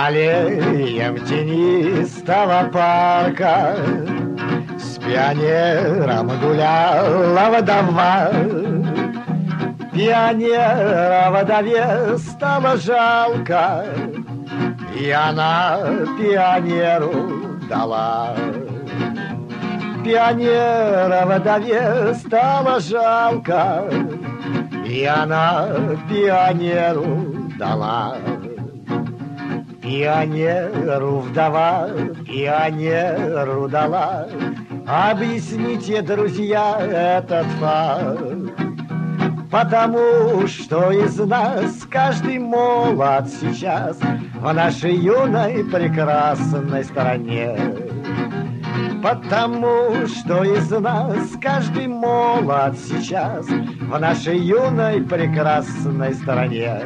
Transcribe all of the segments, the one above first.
аллеям тенистого парка с пионером гуляла вдова. Пионера вдове стало жалко, и она пионеру дала. Пионера вдове стало жалко, и она пионеру дала. Пионеру вдова пионеру дала. Объясните, друзья, этот факт. Потому что из нас каждый молод сейчас в нашей юной прекрасной стране. Потому что из нас каждый молод сейчас в нашей юной прекрасной стране.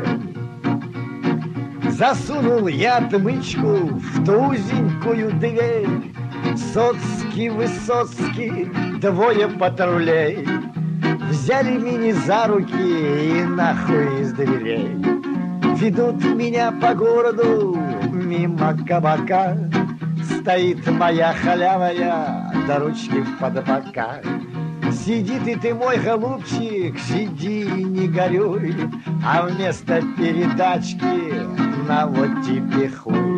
Засунул я отмычку в ту узенькую дверь. Соцкий, Высоцкий, двое патрулей взяли меня за руки и нахуй из дверей. Ведут меня по городу мимо кабака. Стоит моя халявая, до ручки в подбока. Сиди ты мой голубчик, сиди и не горюй, а вместо передачки на вот тебе хуй.